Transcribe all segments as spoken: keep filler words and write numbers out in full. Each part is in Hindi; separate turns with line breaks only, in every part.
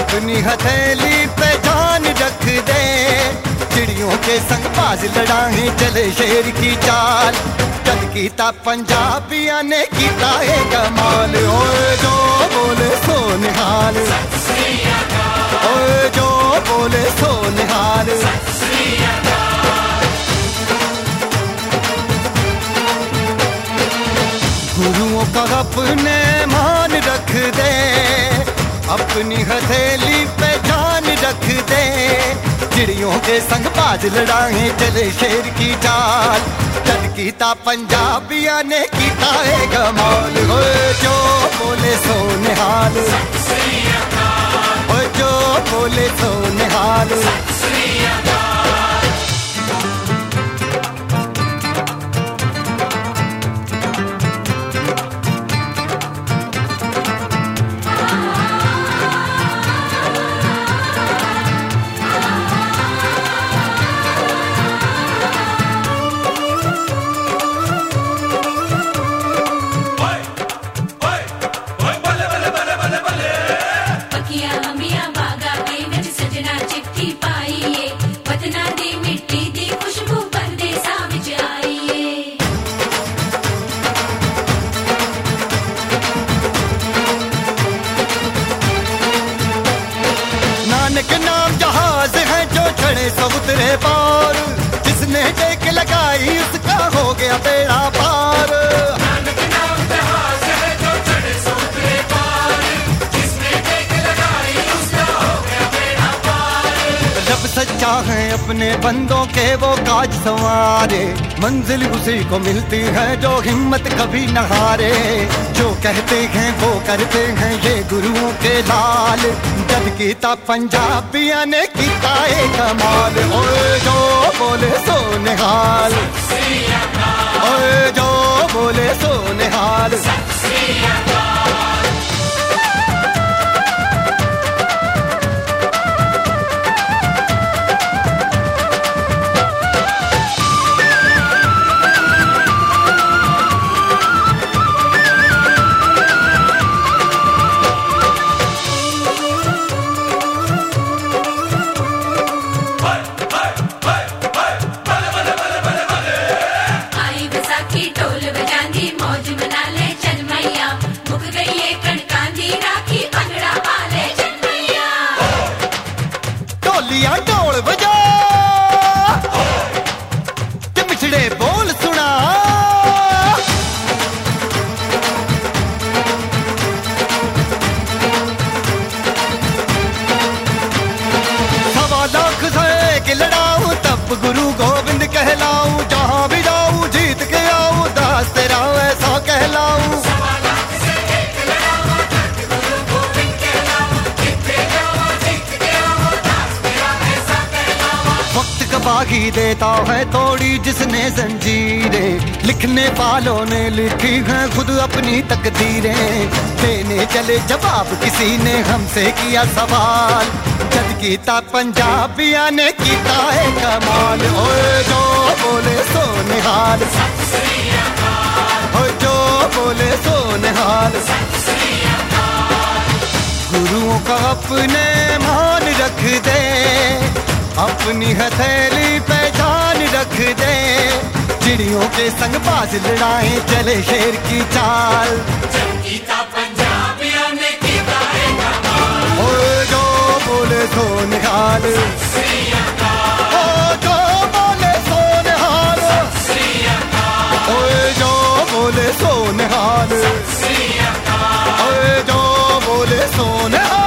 अपनी हथेली पे जान रख दे, चिड़ियों के संग बाज लड़ाए चले शेर की चाल। जद कीता पंजाबिया ने कीता है कमाल, ओए जो बोले सो निहाल, ओए जो बोले सो निहाल। गुरुओं का अपने मान रख दे, अपनी हथेली पे जान रख दे, चिड़ियों के संग बाज लड़ाए चले शेर की चाल। जद कीता पंजाबिया ने कीता है कमाल, ओए जो बोले सो निहाल, ओए जो बोले सो निहाल। नानक नाम जहाज है जो चढ़े सो उतरे पार, जिसने टेक लगाई उसका हो गया बेड़ा पार। नानक नाम जहाज है जो चढ़े सो उतरे पार, जिसने टेक लगाई उसका हो गया बेड़ा पार। रब सच्चा है अपने बंदों के वो काज संवारे, मंजिल उसी को मिलती है जो हिम्मत कभी न हारे। जो कहते हैं वो करते हैं ये गुरुओं के लाल, जद कीता पंजाबिया ने कीता है कमाल। ओए जो बोले सो निहाल, ओए जो बोले सो निहाल। ढोल बजा के मिठड़े बोल सुना, सवा लाख से के लड़ाऊं तब गुरु गोविंद कहलाऊं, जहां भी जाऊं जीत के आऊं दास तेरा ऐसा कहलाऊं। बागी देता है तोड़ी जिसने जंजीरें, लिखने वालों ने लिखी है खुद अपनी तकदीरें। देने चले जवाब किसी ने हमसे किया सवाल, जद कीता पंजाबिया ने कीता है कमाल। ओए जो बोले सो निहाल, ओए जो बोले सो निहाल। गुरुओं का अपने मान रख दे, अपनी हथेली पे जान रख दे, चिड़ियों के संग बाज लड़ाए चले शेर की चाल। जद कीता पंजाबिया ने कीता है कमाल, ओए जो बोले सो निहाल, ओ जो बोले सो निहाल, ओए जो बोले सो निहाल, ओए जो बोले सो निहाल।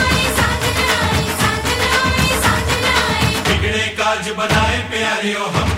बनाए प्यारियों हम